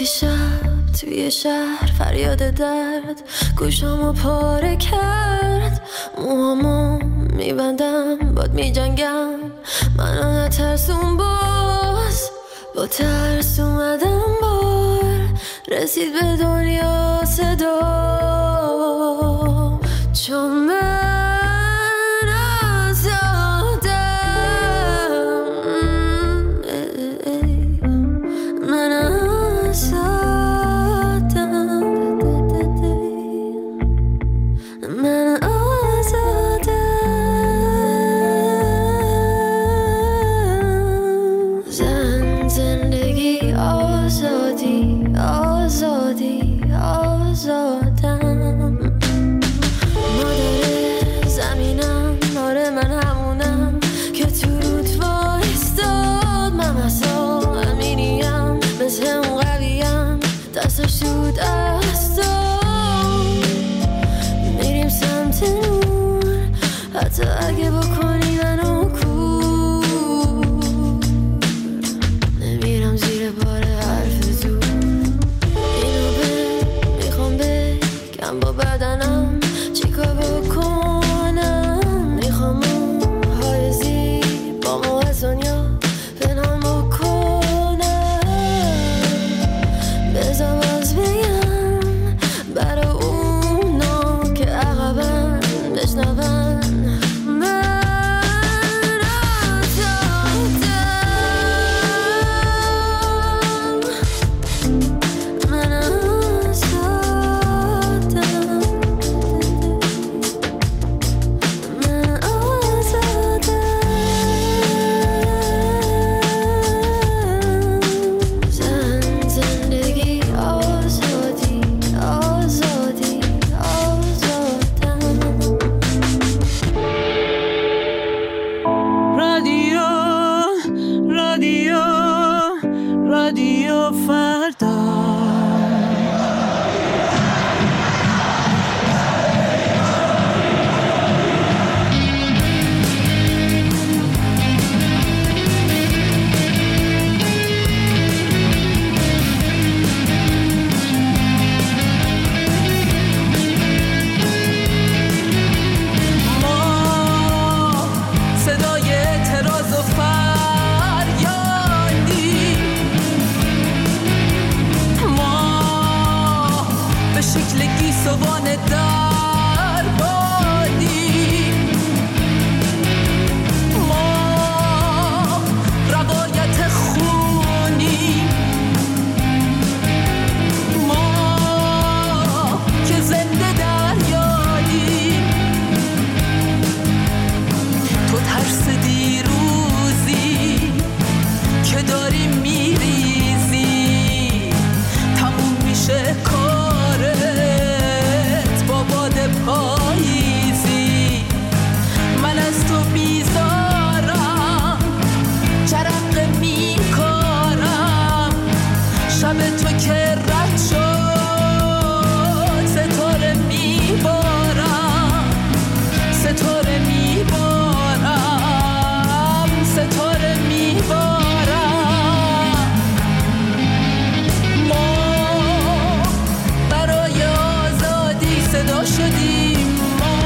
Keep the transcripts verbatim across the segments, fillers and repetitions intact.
وقتی شب توی شهر فریاد درد گوشامو پاره کرد، موهامو میبندم باد میجنگم، منو نترسون باز، با ترس اومدم بار رسید به دنیا صدا، چون من آزادم، من آزادم، من آزادم، زن زندگی آزادی آزادی آزادم، مادر زمینم، آره من همونم که تو رود وایستاد، من مثلا امینیم، مثل اون قویم، دستش تو دستم، میریم سمت نور حتی اگه بکنی منو کور، نمیرم زیر بار حرف تو، اینو به میخوام بگم با بدنم چیکار بکنم، میخوام موهای زیبا مو از دنیا پنهان بکنم، بذار باز بگم برا اونا که عقبن بشنون، من آزادم، من آزادم، من آزادم، زن زندگی آزادی آزادی آزادم. رادیو رادیو رادیو فردا. ما صدای اعتراض و فریادی، ما به شکل گیسوان دربادی، ما روایت خونی، ما که زنده دریایی، تو ترس دیروزی که داری میریزی، تموم میشه کارت با باد پاییزی، من از تو بیزارم، جرقه میکارم، شب تو که رد شد ستاره میبارم، ستاره میبارم، ستاره میبارم، ما برای آزادی صدا شدیم، ما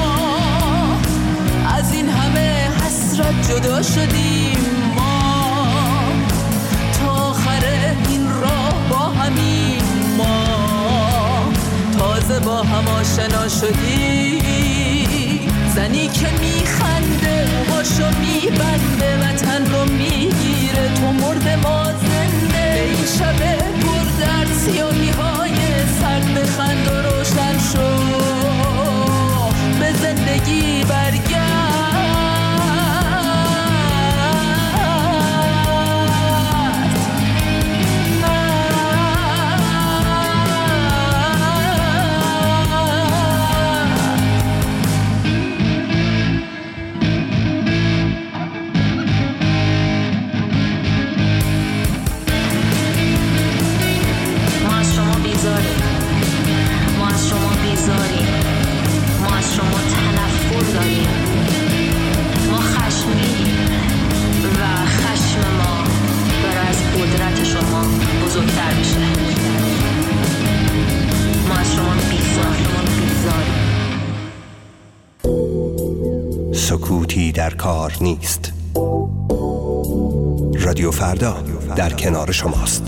از این همه حسرت جدا شدیم، ما تا آخر این راه با همین، ما تازه با هم آشنا شدیم، زنی که میخنده باشو میبنده، وطن رو میگیره تو مرد ما زنده، این شب پردرد سیاهی های سرد بخند و روشن شو، به زندگی برگرد. سکوتی در کار نیست. رادیو فردا در کنار شماست.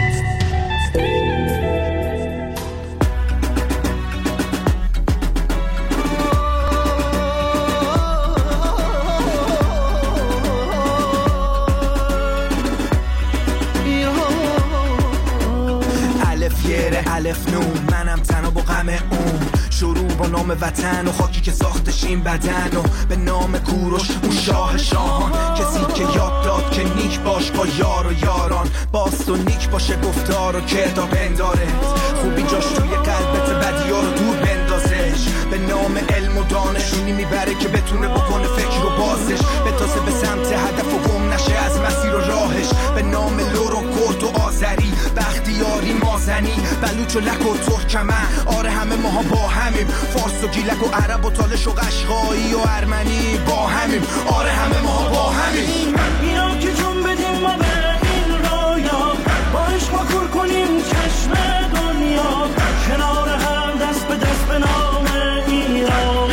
الف یره الف نون، منم تنها با غم اون. شروع با نام وطن و خاکی که ساختش این بدن، و به نام کوروش اون شاه شاهان، کسی که یاد داد که نیک باش با یار و یاران، باست و نیک باشه گفتار و کردار بنداره، خوبی جاش توی قلبت بدیا رو دور بندازش. به نام علم و دانشونی میبره که بتونه بکنه فکر و بازش، بتازه به سمت هدف و گم نشه از مسیر و راهش. به نام لور و کرد و آذری، بختیاری مازنی، بلوچ و لک و ترکمن، آره همه ماها با همیم، فارس و گیلک و عرب و تالش و قشقایی و ارمنی با همیم، آره همه ماها با همیم. اینا که جون بدیم ما به این رایا، باش ما کور کنیم چشم دنیا، کنار هم دست به دست به نام ایران.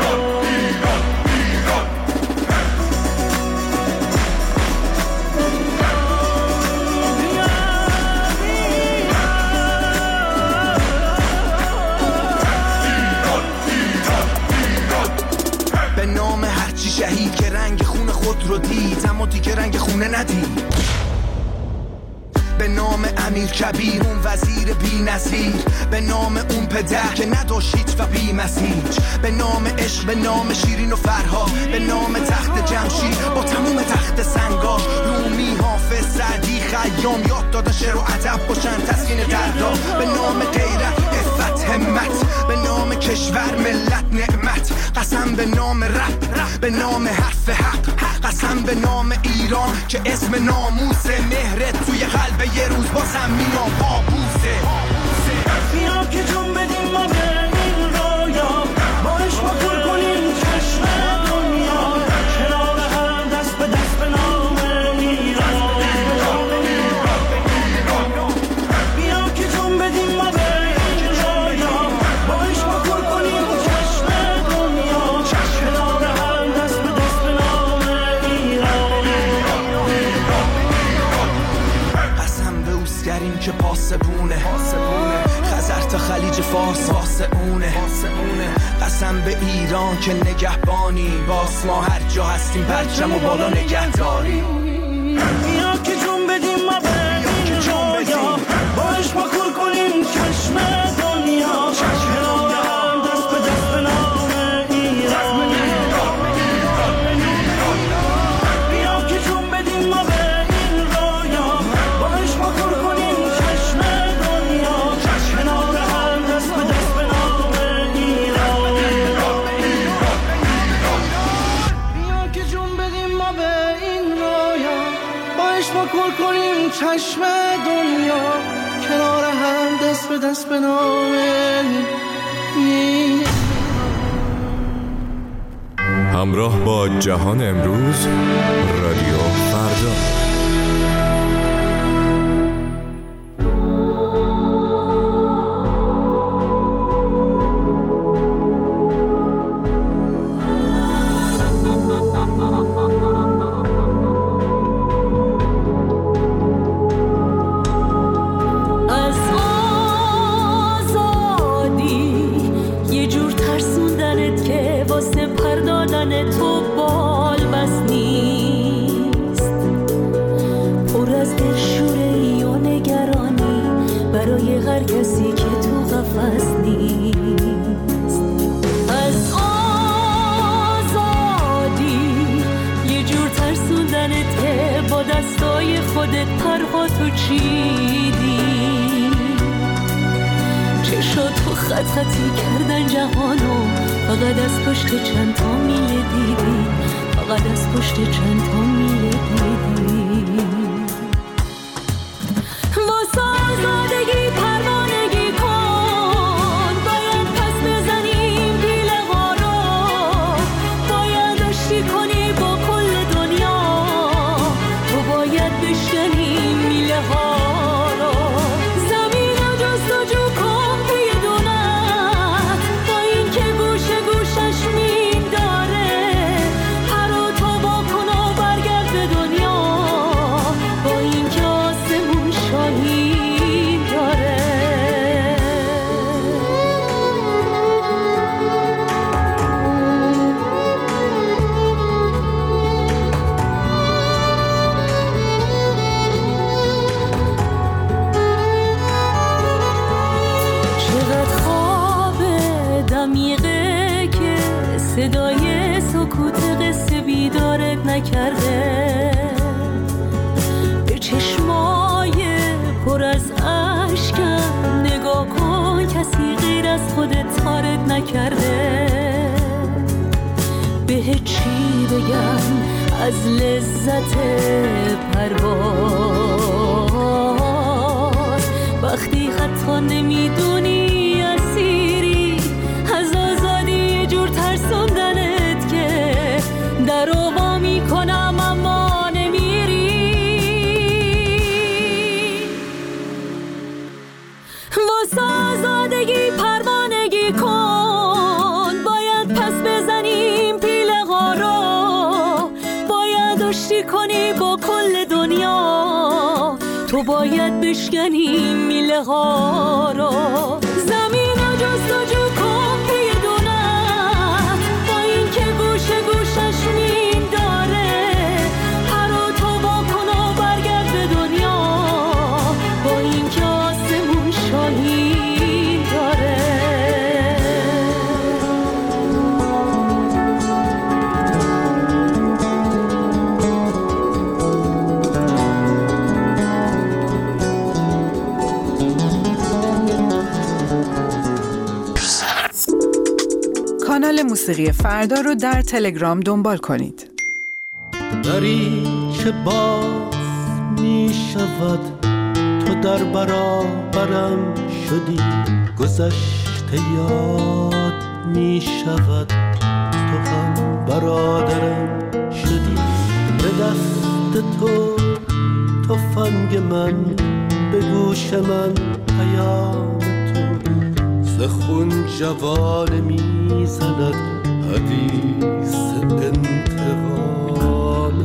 شهید که رنگ خون خود رو دید اما دیگه رنگ خونه ندید. به نام امیر کبیر اون وزیر بی نظیر، به نام اون پدر که نداشت هیچ و بی مسیج، به نام عشق، به نام شیرین و فرها، به نام تخت جمشید با تموم تخت سنگاش، رومی، حافظ، سعدی، خیام یاد دادن شعر و ادب باشن تسکین دردا. به نام غیرت، عفت، همت، به نام کشور، ملت، نعمت، قسم به نام رب، به نام حرف حق، قسم به نام ایران که اسم ناموس، مهرت توی قلب یه روز بازم میام بابوسه. اینا که جون بدیم ما به این رایا، باش ما کور کنیم چشم دنیا، کنار هم دست به دست به نام ایران. اینا که جون بدیم ما به این رایا، باش ما کور کنیم چشم دنیا، کنار هم دست به دست به نام ایران. قسم به اوسگریم که پاسبونه، خزر تا خلیج فارس واسه اونه. قسم به ایران که نگهبانی، باس ما هر جا هستیم پرچم و بالا نگهداری. اینا که جون بدیم ما به این رایا، باش ما کور کنیم چشم دنیا، کنار هم دست به دست به نام ایران. اینا که جون بدیم ما به این رایا، باش ما کور کنیم چشم دنیا، کنار هم دست به دست به نام ایران. اینا که جون بدیم ما به این رایا، باش ما کور کنیم چشم دنیا، کنار هم دست به دست به نام ایران. همراه با جهان امروز، رادیو فردا. از آزادی یه جور ترسوندنت که واسه پردادن تو بال بس نیست، پر از دلشوره‌ای و نگرانی برای هر کسی که تو قفس نیست. از آزادی یه جور ترسوندنت که با دستای خودت پرهاتو چیدی، چشاتو خط خطی کردن جهانو، فقط از پشت چند تا میله دیدی، فقط از پشت چند تا میله دیدی. واسه آزادگی پروانگی کن، باید پس بزنیم پیله ها رو، باید آشتی کنی با کل دنیا، تو باید بشکنی میله ها رو. زمین رو جستجو کن توی دونت، با این که گوشه گوشش مین داره، نکرده، به چشمای پر از اشکم نگاه کن، کسی غیر از خودت تارت نکرده. به چی بگم از لذت پرواز، وقتی حتی نمیدونی اسیری از آزادی، یه جور ترسوندنت که در رو وا میکنم اما نمیری. واسه آزادگی پروانگی کن، باید پس بزنیم پیله ها رو، باید آشتی کنی با کل دنیا، تو باید بشکنی میله ها رو. زمین رو جستجو کن پی دونت، با این که گوشه گوشش مین داره، پر و تو با کن و برگرد به دنیا، با این که آسمون شاهین داره. کانال موسیقی فردا رو در تلگرام دنبال کنید. دریچه باز می شود، تو در برابرم شدی، گذشته یاد می شود، تو هم برادرم شدی. به دست تو تفنگ من، به گوش من پیام تو، ز خون جوانه می زند حدیث انتقام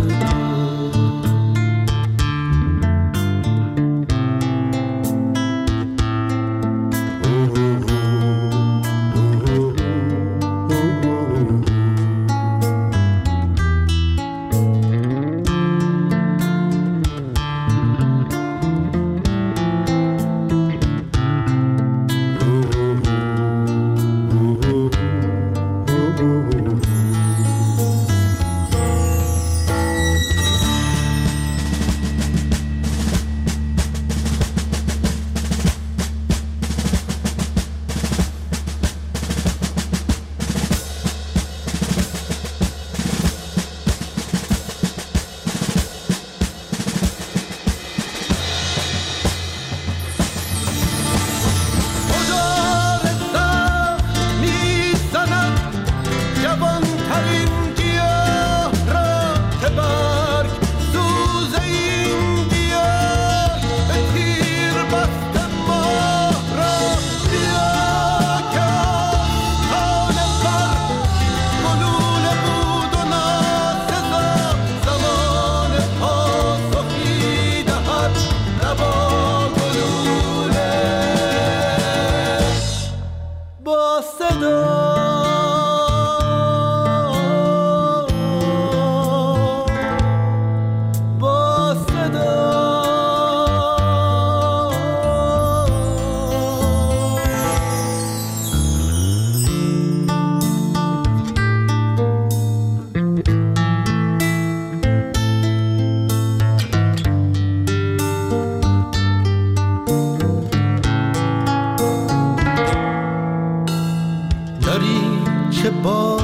دریچه باز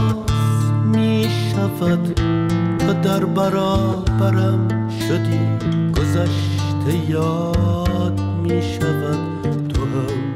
می شود، تو در برابرم شدی، گذشته یاد می شود، تو هم